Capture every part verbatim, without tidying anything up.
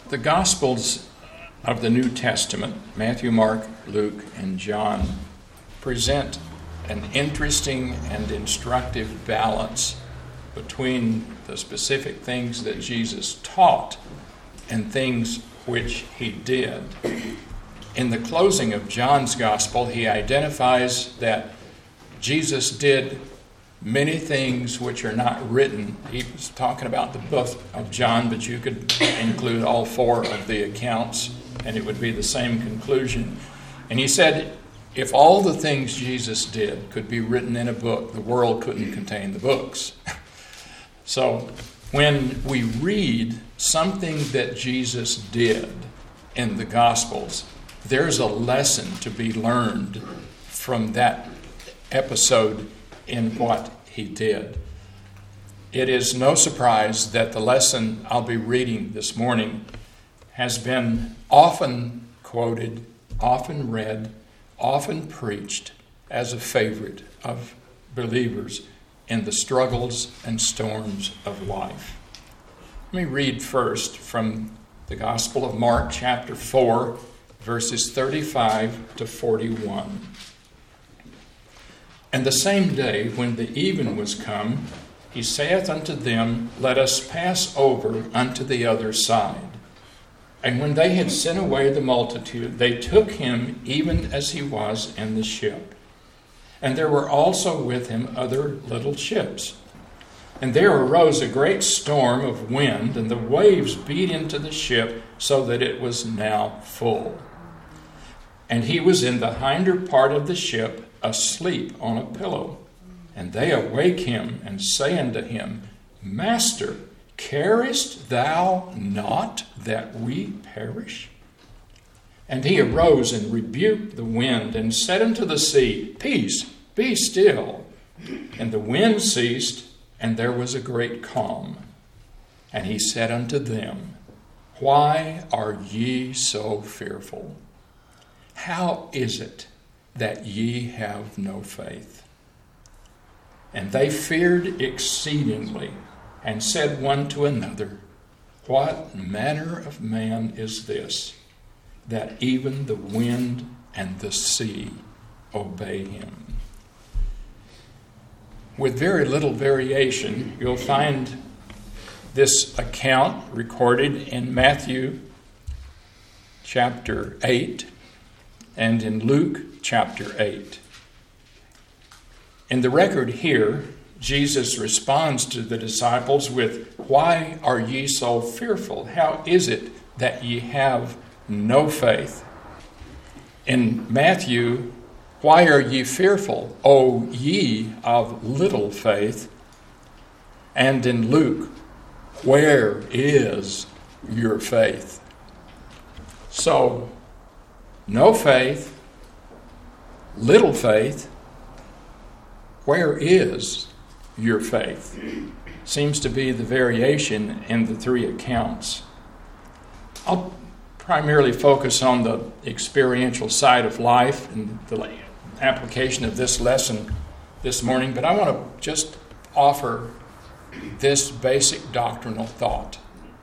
The Gospels of the New Testament, Matthew, Mark, Luke, and John, present an interesting and instructive balance between the specific things that Jesus taught and things which he did. In the closing of John's Gospel, he identifies that Jesus did many things which are not written. He was talking about the book of John, but you could include all four of the accounts, and it would be the same conclusion. And he said, if all the things Jesus did could be written in a book, the world couldn't contain the books. So when we read something that Jesus did in the Gospels, there's a lesson to be learned from that episode in what he did. It is no surprise that the lesson I'll be reading this morning has been often quoted, often read, often preached as a favorite of believers in the struggles and storms of life. Let me read first from the Gospel of Mark, chapter four, verses thirty-five to forty-one. And the same day, when the even was come, he saith unto them, Let us pass over unto the other side. And when they had sent away the multitude, they took him even as he was in the ship. And there were also with him other little ships. And there arose a great storm of wind, and the waves beat into the ship, so that it was now full. And he was in the hinder part of the ship, asleep on a pillow. And they awake him, and say unto him, Master, carest thou not that we perish? And he arose and rebuked the wind, and said unto the sea, Peace, be still. And the wind ceased, and there was a great calm. And he said unto them, Why are ye so fearful? How is it that ye have no faith? And they feared exceedingly, and said one to another, What manner of man is this, that even the wind and the sea obey him? With very little variation, you'll find this account recorded in Matthew chapter eight and in Luke chapter eight. In the record here, Jesus responds to the disciples with, Why are ye so fearful? How is it that ye have no faith? In Matthew, Why are ye fearful, O ye of little faith? And in Luke, Where is your faith? So, no faith, little faith, where is your faith? Seems to be the variation in the three accounts. I'll primarily focus on the experiential side of life and the application of this lesson this morning, but I want to just offer this basic doctrinal thought.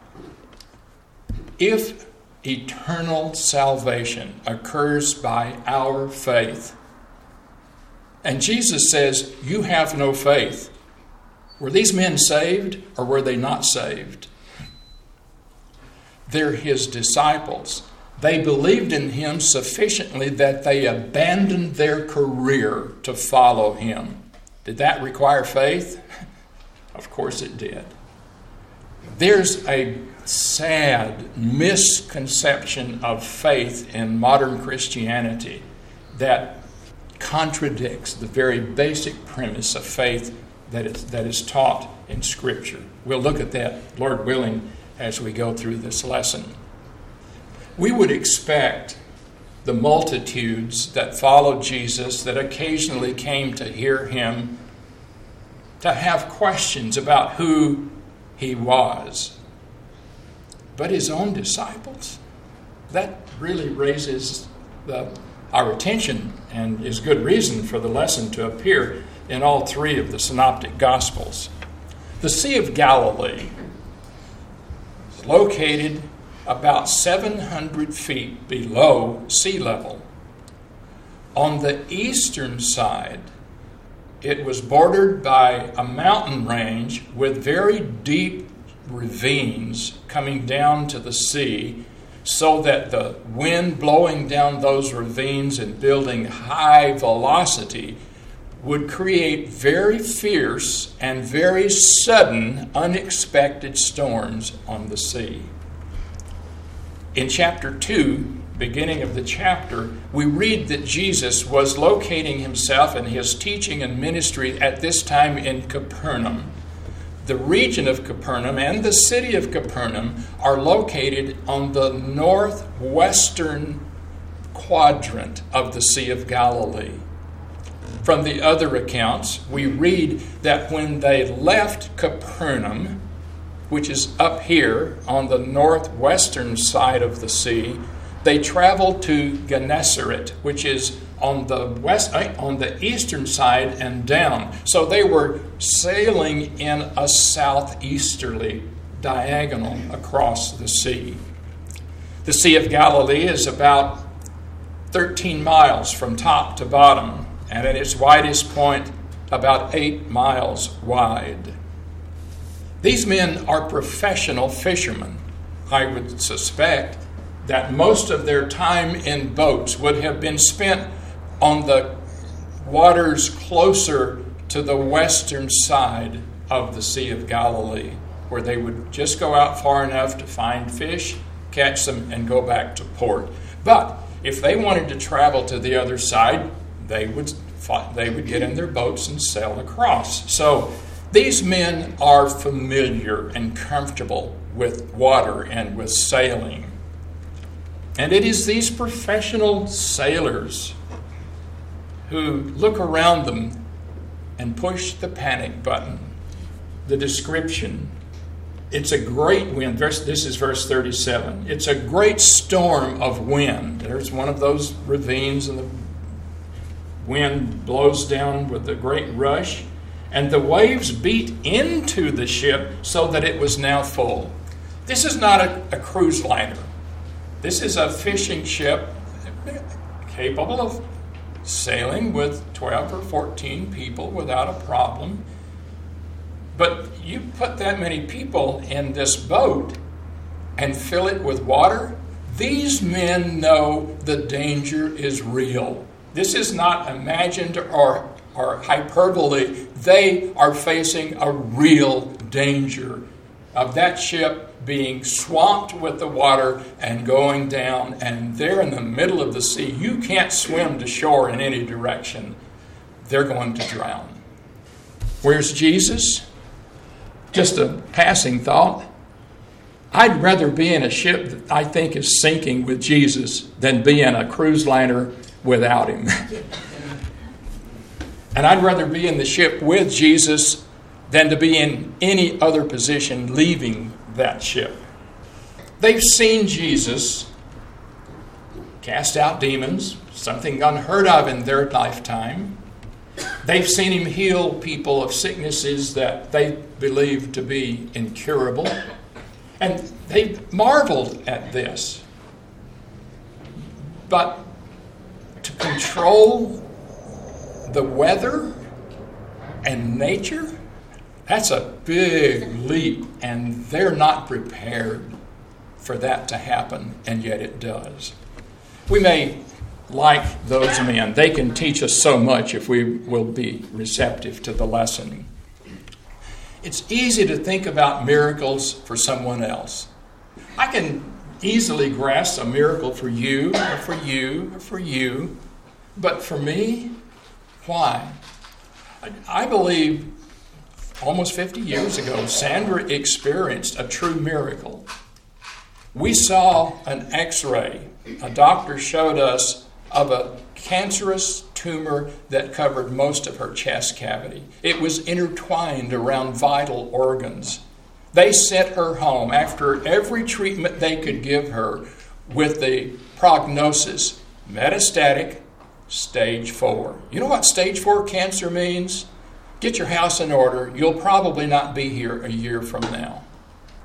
If eternal salvation occurs by our faith, and Jesus says, you have no faith, were these men saved or were they not saved? They're his disciples. They believed in him sufficiently that they abandoned their career to follow him. Did that require faith? Of course it did. There's a sad misconception of faith in modern Christianity that contradicts the very basic premise of faith that is, that is taught in Scripture. We'll look at that, Lord willing, as we go through this lesson. We would expect the multitudes that followed Jesus, that occasionally came to hear him, to have questions about who he was. But his own disciples, that really raises the, our attention and is good reason for the lesson to appear in all three of the synoptic Gospels. The Sea of Galilee is located about seven hundred feet below sea level. On the eastern side, it was bordered by a mountain range with very deep ravines coming down to the sea, so that the wind blowing down those ravines and building high velocity would create very fierce and very sudden, unexpected storms on the sea. In chapter two, beginning of the chapter, we read that Jesus was locating himself and his teaching and ministry at this time in Capernaum. The region of Capernaum and the city of Capernaum are located on the northwestern quadrant of the Sea of Galilee. From the other accounts, we read that when they left Capernaum, which is up here on the northwestern side of the sea, they traveled to Gennesaret, which is on the west, on the eastern side and down. So they were sailing in a southeasterly diagonal across the sea. The Sea of Galilee is about thirteen miles from top to bottom, and at its widest point, about eight miles wide. These men are professional fishermen. I would suspect that most of their time in boats would have been spent on the waters closer to the western side of the Sea of Galilee, where they would just go out far enough to find fish, catch them, and go back to port. But if they wanted to travel to the other side, they would they would get in their boats and sail across. So these men are familiar and comfortable with water and with sailing. And it is these professional sailors who look around them and push the panic button. The description, it's a great wind. Verse, this is verse thirty-seven. It's a great storm of wind. There's one of those ravines, and the wind blows down with a great rush, and the waves beat into the ship so that it was now full. This is not a, a cruise liner. This is a fishing ship capable of sailing with twelve or fourteen people without a problem. But you put that many people in this boat and fill it with water, these men know the danger is real. This is not imagined or, or hyperbole. They are facing a real danger of that ship being swamped with the water and going down, and they're in the middle of the sea. You can't swim to shore in any direction. They're going to drown. Where's Jesus? Just a passing thought. I'd rather be in a ship that I think is sinking with Jesus than be in a cruise liner without him. And I'd rather be in the ship with Jesus than to be in any other position leaving that ship. They've seen Jesus cast out demons, something unheard of in their lifetime. They've seen him heal people of sicknesses that they believe to be incurable. And they marveled at this. But to control the weather and nature, that's a big leap, and they're not prepared for that to happen, and yet it does. We may like those men. They can teach us so much if we will be receptive to the lesson. It's easy to think about miracles for someone else. I can easily grasp a miracle for you, or for you, or for you, but for me, why? I believe almost fifty years ago, Sandra experienced a true miracle. We saw an x-ray. A doctor showed us of a cancerous tumor that covered most of her chest cavity. It was intertwined around vital organs. They sent her home after every treatment they could give her with the prognosis, metastatic, stage four. You know what stage four cancer means? Get your house in order. You'll probably not be here a year from now.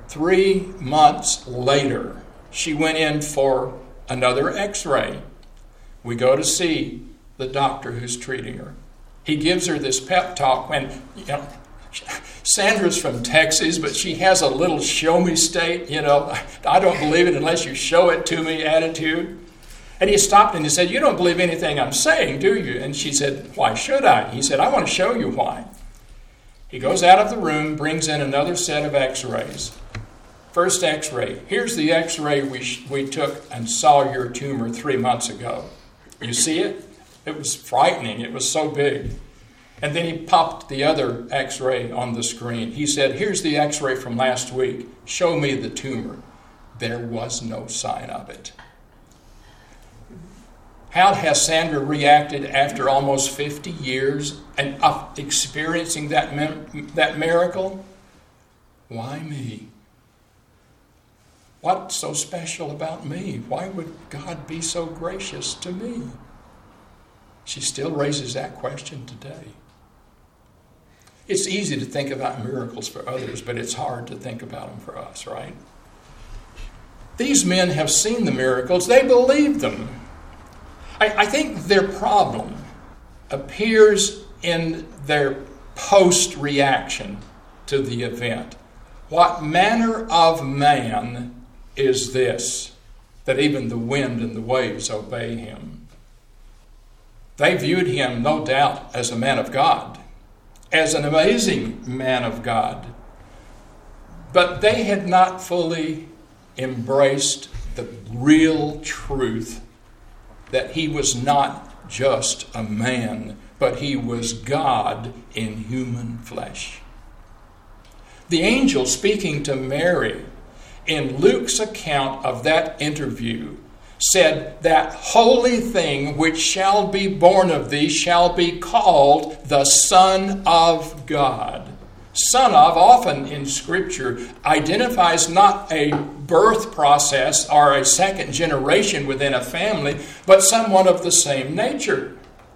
Three months later, she went in for another x-ray. We go to see the doctor who's treating her. He gives her this pep talk when, you know, Sandra's from Texas, but she has a little show me state, you know, I don't believe it unless you show it to me attitude. And he stopped and he said, you don't believe anything I'm saying, do you? And she said, why should I? He said, I want to show you why. He goes out of the room, brings in another set of x-rays. First x-ray. Here's the x-ray we, sh- we took and saw your tumor three months ago. You see it? It was frightening. It was so big. And then he popped the other x-ray on the screen. He said, here's the x-ray from last week. Show me the tumor. There was no sign of it. How has Sandra reacted after almost fifty years and of experiencing that, mem- that miracle? Why me? What's so special about me? Why would God be so gracious to me? She still raises that question today. It's easy to think about miracles for others, but it's hard to think about them for us, right? These men have seen the miracles. They believe them. I, I think their problem appears in their post-reaction to the event. What manner of man is this, that even the wind and the waves obey him? They viewed him, no doubt, as a man of God, as an amazing man of God. But they had not fully embraced the real truth that he was not just a man, but he was God in human flesh. The angel speaking to Mary in Luke's account of that interview said, that holy thing which shall be born of thee shall be called the Son of God. Son of, often in Scripture, identifies not a birth process or a second generation within a family, but someone of the same nature.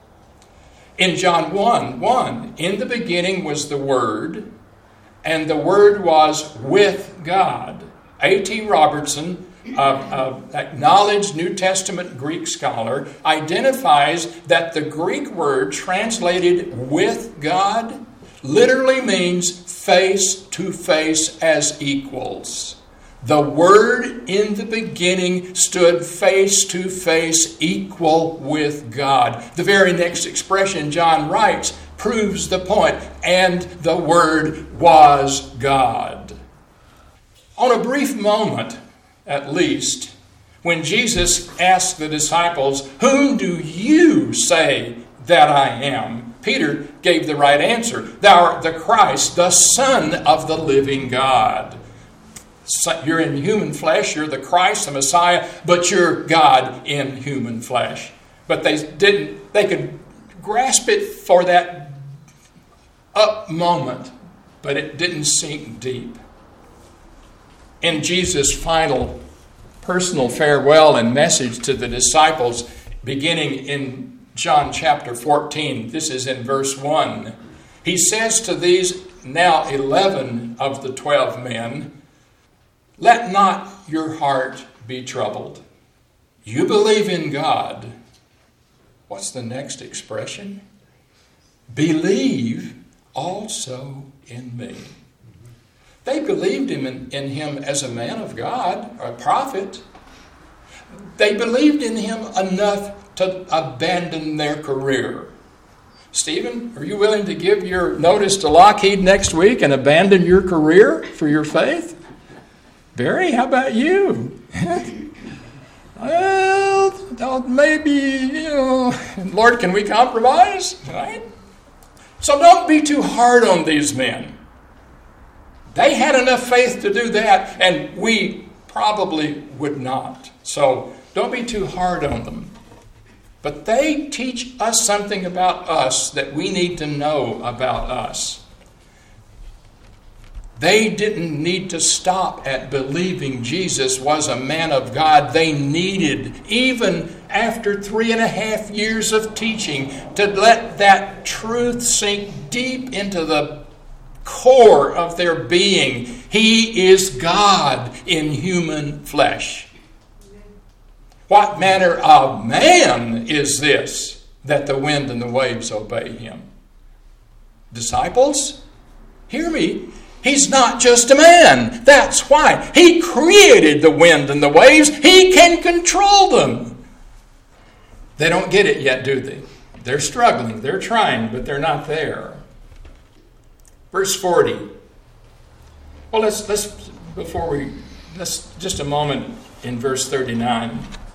In John one one, in the beginning was the Word, and the Word was with God. A T Robertson, an acknowledged New Testament Greek scholar, identifies that the Greek word translated with God literally means face to face as equals. The Word in the beginning stood face to face equal with God. The very next expression John writes proves the point, and the Word was God. On a brief moment, at least, when Jesus asked the disciples, whom do you say that I am? Peter gave the right answer. Thou art the Christ, the Son of the living God. You're in human flesh, you're the Christ, the Messiah, but you're God in human flesh. But they didn't, they could grasp it for that up moment, but it didn't sink deep. In Jesus' final personal farewell and message to the disciples, beginning in John chapter fourteen, this is in verse one, he says to these now eleven of the twelve men, let not your heart be troubled. You believe in God. What's the next expression? Believe also in me. They believed him in, in him as a man of God, or a prophet. They believed in him enough to abandon their career. Stephen, are you willing to give your notice to Lockheed next week and abandon your career for your faith? Barry, how about you? Well, maybe, you know, Lord, can we compromise? Right? So don't be too hard on these men. They had enough faith to do that, and we probably would not. So don't be too hard on them. But they teach us something about us that we need to know about us. They didn't need to stop at believing Jesus was a man of God. They needed, even after three and a half years of teaching, to let that truth sink deep into the core of their being. He is God in human flesh. What manner of man is this, that the wind and the waves obey him? Disciples, hear me. He's not just a man. That's why. He created the wind and the waves. He can control them. They don't get it yet, do they? They're struggling. They're trying, but they're not there. Verse forty. Well, let's, let's before we, let's just a moment in verse thirty-nine.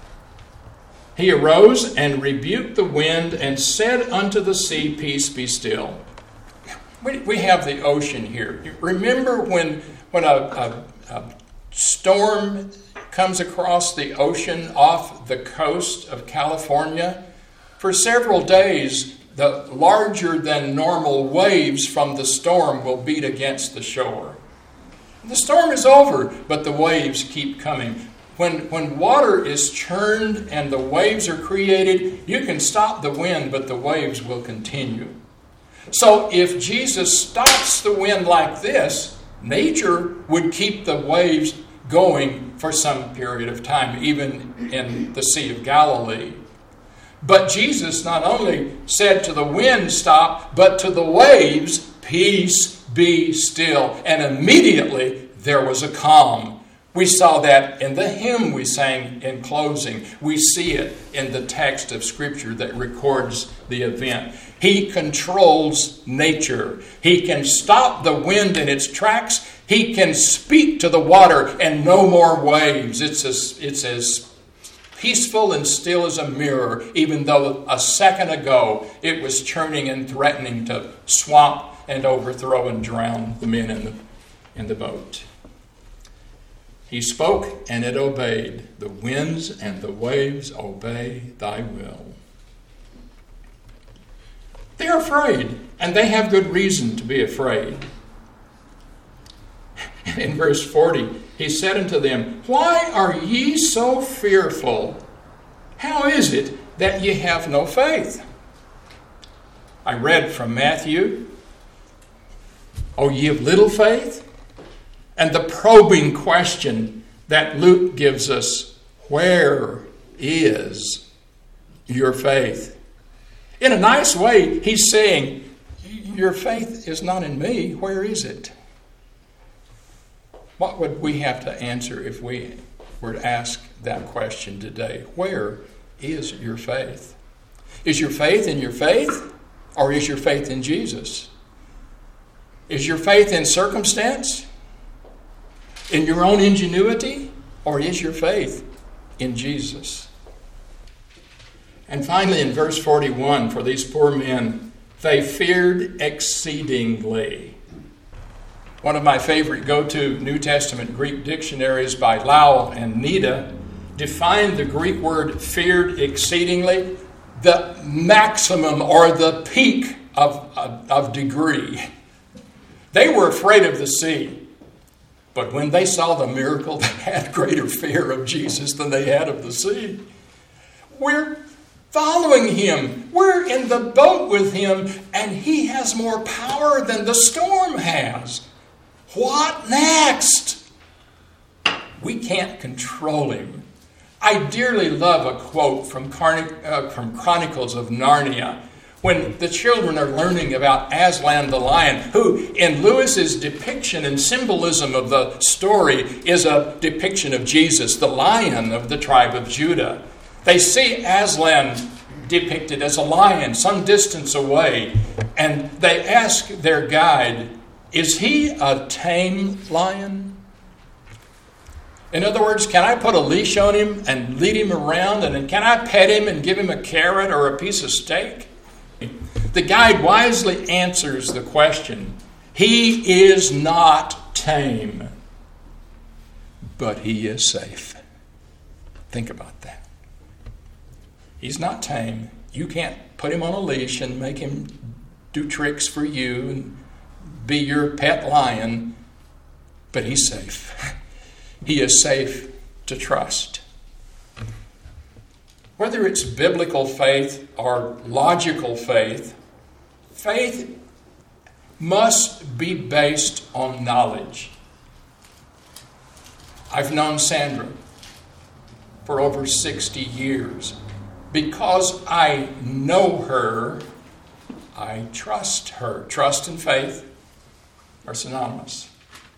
He arose and rebuked the wind and said unto the sea, Peace, be still. We, we have the ocean here. Remember when, when a, a, a storm comes across the ocean off the coast of California? For several days, the larger than normal waves from the storm will beat against the shore. The storm is over, but the waves keep coming. When, when water is churned and the waves are created, you can stop the wind, but the waves will continue. So if Jesus stops the wind like this, nature would keep the waves going for some period of time, even in the Sea of Galilee. But Jesus not only said to the wind, stop, but to the waves, peace, be still. And immediately there was a calm. We saw that in the hymn we sang in closing. We see it in the text of Scripture that records the event. He controls nature. He can stop the wind in its tracks. He can speak to the water and no more waves. It's as, it's as peaceful and still as a mirror, even though a second ago it was churning and threatening to swamp and overthrow and drown the men in the, in the boat. He spoke, and it obeyed. The winds and the waves obey thy will. They're afraid, and they have good reason to be afraid. In verse forty, he said unto them, Why are ye so fearful? How is it that ye have no faith? I read from Matthew, O ye of little faith? And the probing question that Luke gives us, where is your faith? In a nice way, he's saying, your faith is not in me. Where is it? What would we have to answer if we were to ask that question today? Where is your faith? Is your faith in your faith, or is your faith in Jesus? Is your faith in circumstance? In your own ingenuity, or is your faith in Jesus? And finally, in verse forty-one, for these poor men, they feared exceedingly. One of my favorite go-to New Testament Greek dictionaries by Lau and Nida define the Greek word feared exceedingly, the maximum or the peak of, of, of degree. They were afraid of the sea. But when they saw the miracle, they had greater fear of Jesus than they had of the sea. We're following him. We're in the boat with him, and he has more power than the storm has. What next? We can't control him. I dearly love a quote from, Carn- uh, from Chronicles of Narnia, when the children are learning about Aslan the lion, who in Lewis's depiction and symbolism of the story is a depiction of Jesus, the lion of the tribe of Judah. They see Aslan depicted as a lion some distance away, and they ask their guide, is he a tame lion? In other words, can I put a leash on him and lead him around, and can I pet him and give him a carrot or a piece of steak? The guide wisely answers the question. He is not tame, but he is safe. Think about that. He's not tame. You can't put him on a leash and make him do tricks for you and be your pet lion, but he's safe. He is safe to trust. Whether it's biblical faith or logical faith, faith must be based on knowledge. I've known Sandra for over sixty years. Because I know her, I trust her. Trust and faith are synonymous.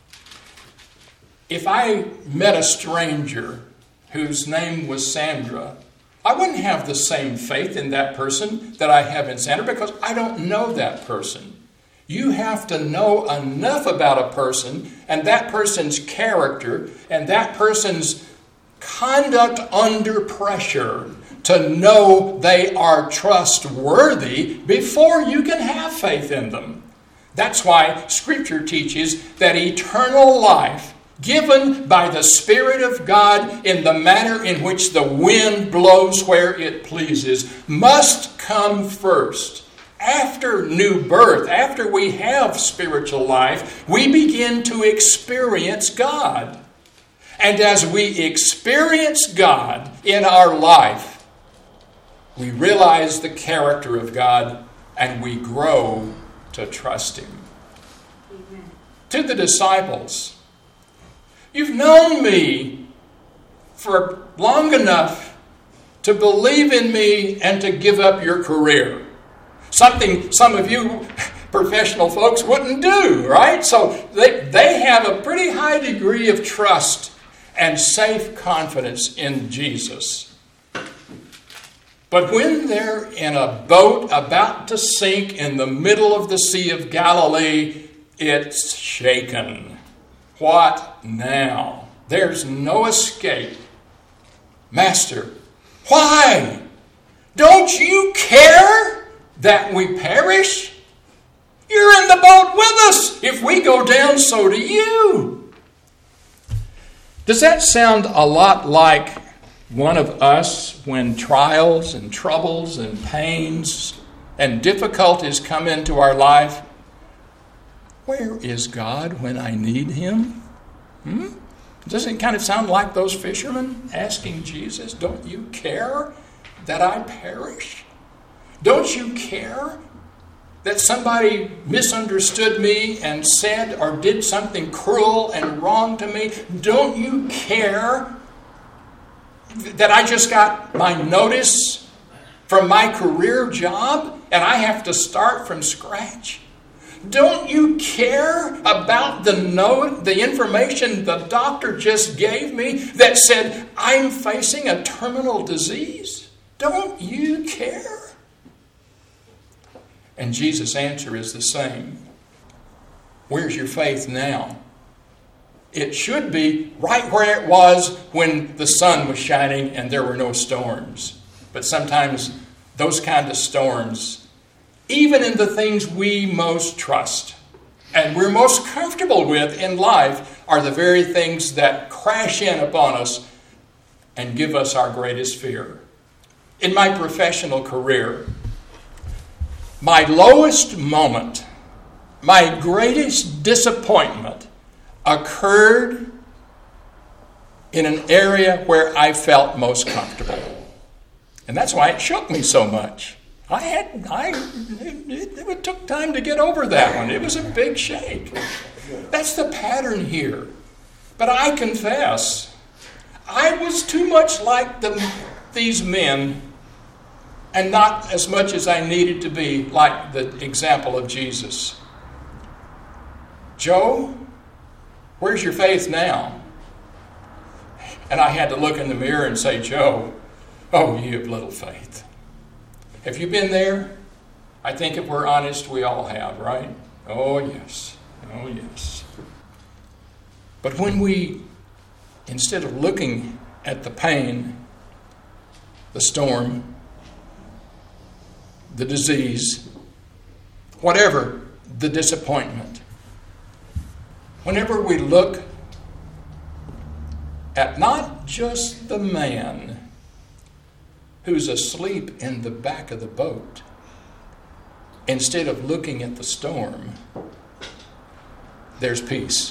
If I met a stranger whose name was Sandra, I wouldn't have the same faith in that person that I have in Sandra because I don't know that person. You have to know enough about a person and that person's character and that person's conduct under pressure to know they are trustworthy before you can have faith in them. That's why Scripture teaches that eternal life given by the Spirit of God in the manner in which the wind blows where it pleases must come first. After new birth, after we have spiritual life, we begin to experience God. And as we experience God in our life, we realize the character of God and we grow to trust Him. Amen. To the disciples, you've known me for long enough to believe in me and to give up your career. Something some of you professional folks wouldn't do, right? So they, they have a pretty high degree of trust and safe confidence in Jesus. But when they're in a boat about to sink in the middle of the Sea of Galilee, it's shaken. What now? There's no escape. Master, why? Don't you care that we perish? You're in the boat with us. If we go down, so do you. Does that sound a lot like one of us when trials and troubles and pains and difficulties come into our life? Where is God when I need Him? Hmm? Doesn't it kind of sound like those fishermen asking Jesus, don't you care that I perish? Don't you care that somebody misunderstood me and said or did something cruel and wrong to me? Don't you care that I just got my notice from my career job and I have to start from scratch? Don't you care about the note, the information the doctor just gave me that said I'm facing a terminal disease? Don't you care? And Jesus' answer is the same. Where's your faith now? It should be right where it was when the sun was shining and there were no storms. But sometimes those kind of storms, even in the things we most trust and we're most comfortable with in life, are the very things that crash in upon us and give us our greatest fear. In my professional career, my lowest moment, my greatest disappointment occurred in an area where I felt most comfortable. And that's why it shook me so much. I had, I, it, it took time to get over that one. It was a big shake. That's the pattern here. But I confess, I was too much like the, these men and not as much as I needed to be like the example of Jesus. Joe, where's your faith now? And I had to look in the mirror and say, Joe, oh, you have little faith. Have you been there? I think if we're honest, we all have, right? Oh, yes. Oh, yes. But when we, instead of looking at the pain, the storm, the disease, whatever the disappointment, whenever we look at not just the man who's asleep in the back of the boat, instead of looking at the storm, there's peace.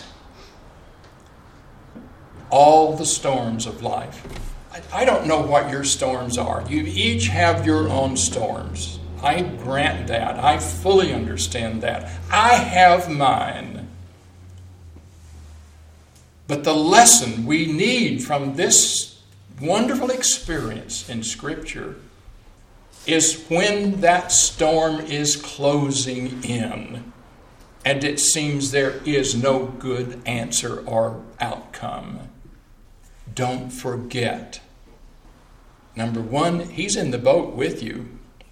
All the storms of life. I, I don't know what your storms are. You each have your own storms. I grant that. I fully understand that. I have mine. But the lesson we need from this wonderful experience in Scripture is when that storm is closing in and it seems there is no good answer or outcome. Don't forget. Number one, He's in the boat with you.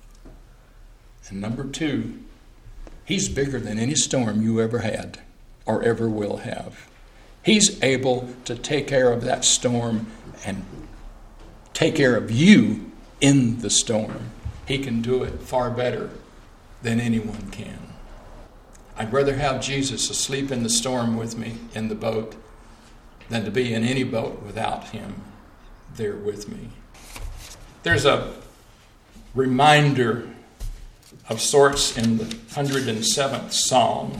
And number two, He's bigger than any storm you ever had or ever will have. He's able to take care of that storm and take care of you in the storm. He can do it far better than anyone can. I'd rather have Jesus asleep in the storm with me in the boat than to be in any boat without Him there with me. There's a reminder of sorts in the one hundred seventh Psalm.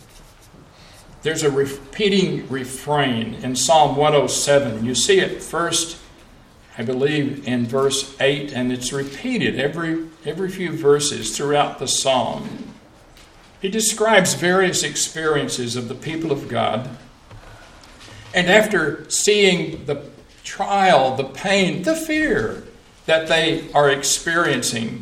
There's a repeating refrain in Psalm one oh seven. You see it first, I believe, in verse eight, and it's repeated every, every few verses throughout the psalm. He describes various experiences of the people of God. And after seeing the trial, the pain, the fear that they are experiencing,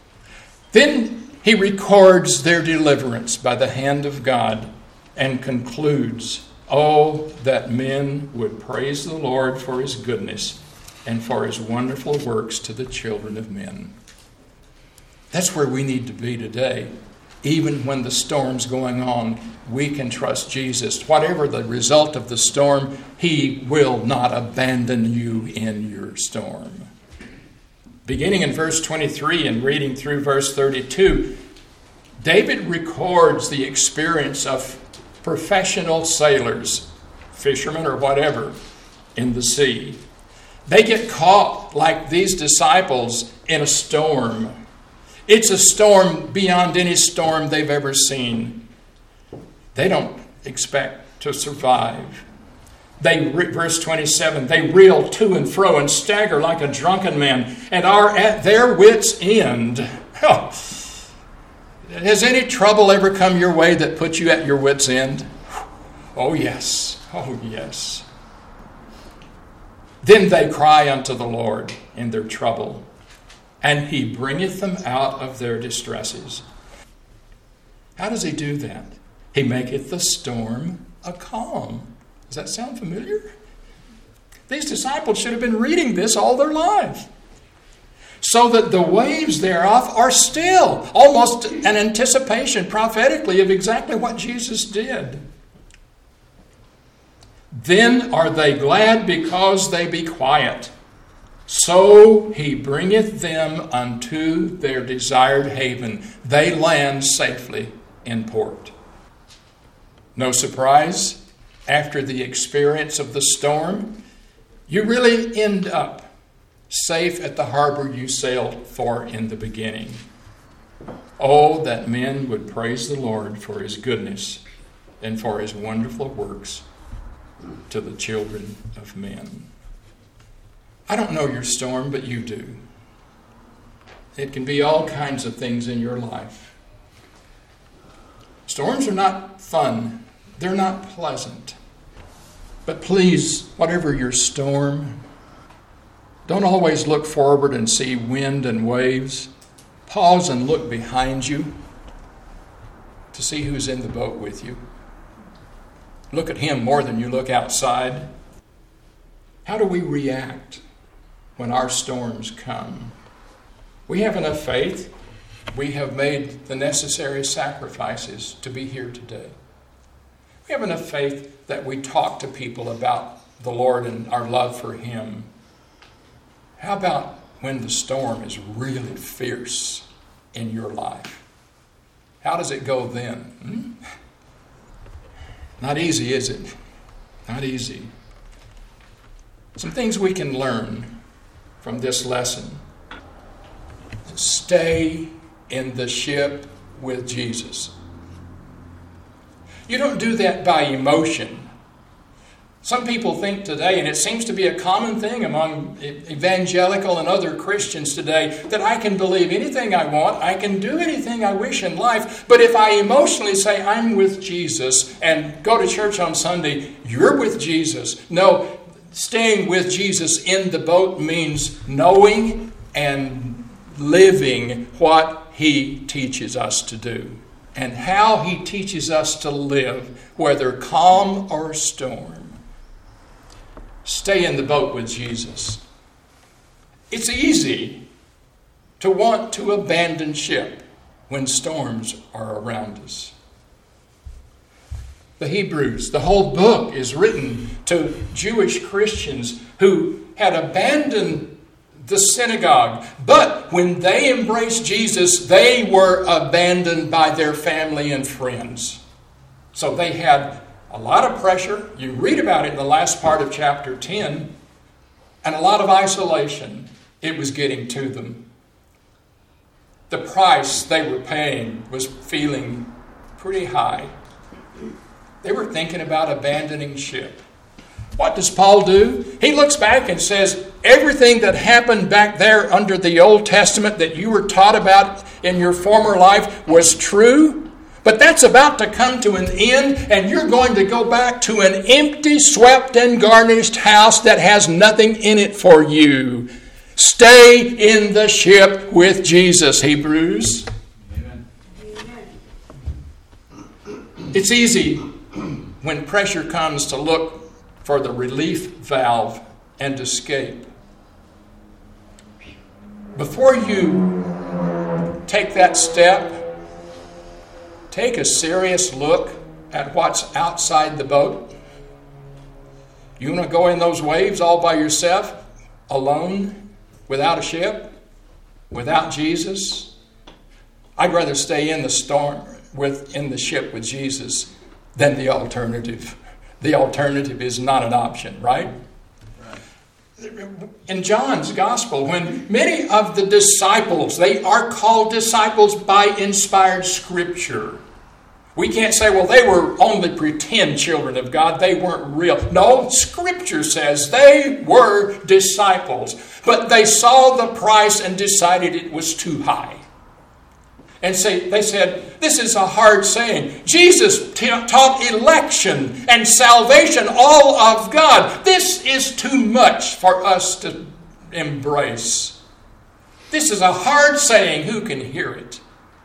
then he records their deliverance by the hand of God and concludes, "Oh, that men would praise the Lord for His goodness and for His wonderful works to the children of men." That's where we need to be today. Even when the storm's going on, we can trust Jesus. Whatever the result of the storm, He will not abandon you in your storm. Beginning in verse twenty-three and reading through verse thirty-two, David records the experience of professional sailors, fishermen or whatever, in the sea. They get caught like these disciples in a storm. It's a storm beyond any storm they've ever seen. They don't expect to survive. They, verse twenty-seven, they reel to and fro and stagger like a drunken man and are at their wits' end. Oh. Has any trouble ever come your way that puts you at your wits' end? Oh, yes. Oh, yes. Then they cry unto the Lord in their trouble, and He bringeth them out of their distresses. How does He do that? He maketh the storm a calm. Does that sound familiar? These disciples should have been reading this all their lives. So that the waves thereof are still. Almost an anticipation prophetically of exactly what Jesus did. Then are they glad because they be quiet. So He bringeth them unto their desired haven. They land safely in port. No surprise, after the experience of the storm, you really end up safe at the harbor you sailed for in the beginning. Oh, that men would praise the Lord for His goodness and for His wonderful works to the children of men. I don't know your storm, but you do. It can be all kinds of things in your life. Storms are not fun. They're not pleasant. But please, whatever your storm, don't always look forward and see wind and waves. Pause and look behind you to see who's in the boat with you. Look at Him more than you look outside. How do we react when our storms come? We have enough faith. We have made the necessary sacrifices to be here today. We have enough faith that we talk to people about the Lord and our love for Him. How about when the storm is really fierce in your life? How does it go then? Hmm? Not easy, is it? Not easy. Some things we can learn from this lesson. Stay in the ship with Jesus. You don't do that by emotion. Some people think today, and it seems to be a common thing among evangelical and other Christians today, that I can believe anything I want, I can do anything I wish in life, but if I emotionally say I'm with Jesus and go to church on Sunday, you're with Jesus. No, staying with Jesus in the boat means knowing and living what He teaches us to do and how He teaches us to live, whether calm or storm. Stay in the boat with Jesus. It's easy to want to abandon ship when storms are around us. The Hebrews, the whole book is written to Jewish Christians who had abandoned the synagogue. But when they embraced Jesus, they were abandoned by their family and friends. So they had a lot of pressure. You read about it in the last part of chapter ten. And a lot of isolation. It was getting to them. The price they were paying was feeling pretty high. They were thinking about abandoning ship. What does Paul do? He looks back and says, everything that happened back there under the Old Testament that you were taught about in your former life was true. But that's about to come to an end, and you're going to go back to an empty, swept, and garnished house that has nothing in it for you. Stay in the ship with Jesus, Hebrews. Amen. It's easy when pressure comes to look for the relief valve and escape. Before you take that step, take a serious look at what's outside the boat. You want to go in those waves all by yourself, alone, without a ship, without Jesus? I'd rather stay in the storm with in the ship with Jesus than the alternative. The alternative is not an option, right? In John's gospel, when many of the disciples, they are called disciples by inspired scripture. We can't say, well, they were only pretend children of God. They weren't real. No, Scripture says they were disciples. But they saw the price and decided it was too high. And say, they said, this is a hard saying. Jesus t- taught election and salvation all of God. This is too much for us to embrace. This is a hard saying. Who can hear it?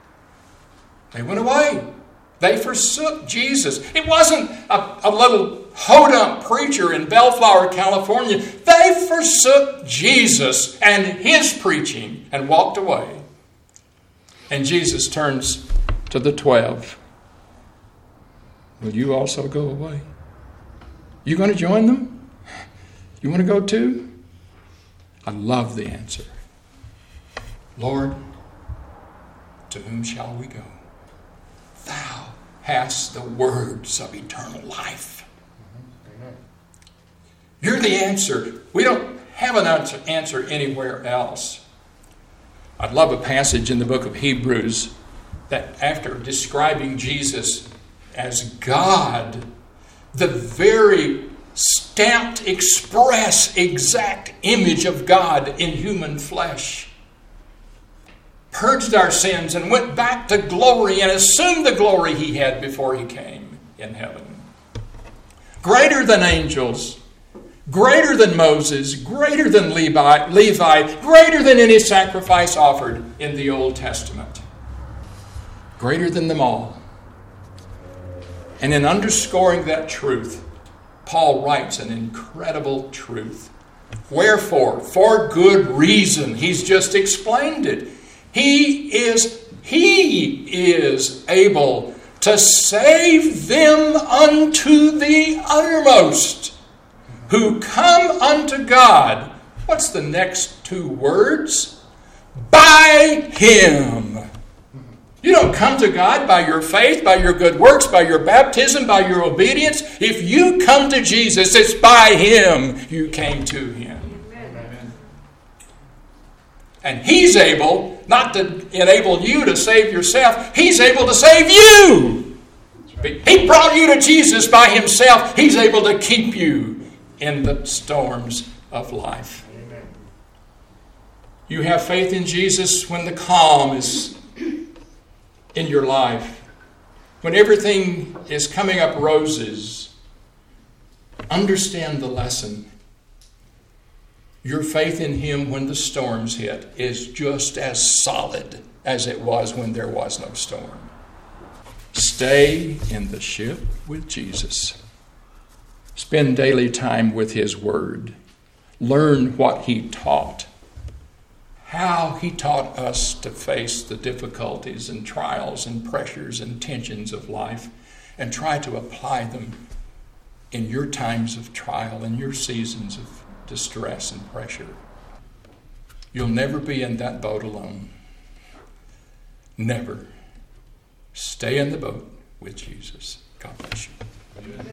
They went away. They forsook Jesus. It wasn't a, a little ho-dum preacher in Bellflower, California. They forsook Jesus and His preaching and walked away. And Jesus turns to the twelve. Will you also go away? You going to join them? You want to go too? I love the answer. Lord, to whom shall we go? Thou hast the words of eternal life. Amen. You're the answer. We don't have an answer, answer anywhere else. I'd love a passage in the book of Hebrews that after describing Jesus as God, the very stamped, express, exact image of God in human flesh, purged our sins and went back to glory and assumed the glory He had before He came in heaven. Greater than angels, greater than Moses, greater than Levi, Levi, greater than any sacrifice offered in the Old Testament. Greater than them all. And in underscoring that truth, Paul writes an incredible truth. Wherefore, for good reason, he's just explained it. He is, he is able to save them unto the uttermost, who come unto God. What's the next two words? By Him. You don't come to God by your faith, by your good works, by your baptism, by your obedience. If you come to Jesus, it's by Him you came to Him. Amen. And He's able not to enable you to save yourself. He's able to save you. But He brought you to Jesus by Himself. He's able to keep you in the storms of life. Amen. You have faith in Jesus when the calm is in your life. When everything is coming up roses. Understand the lesson. Your faith in Him when the storms hit is just as solid as it was when there was no storm. Stay in the ship with Jesus. Spend daily time with His Word. Learn what He taught. How He taught us to face the difficulties and trials and pressures and tensions of life, and try to apply them in your times of trial and your seasons of distress and pressure. You'll never be in that boat alone. Never. Stay in the boat with Jesus. God bless you.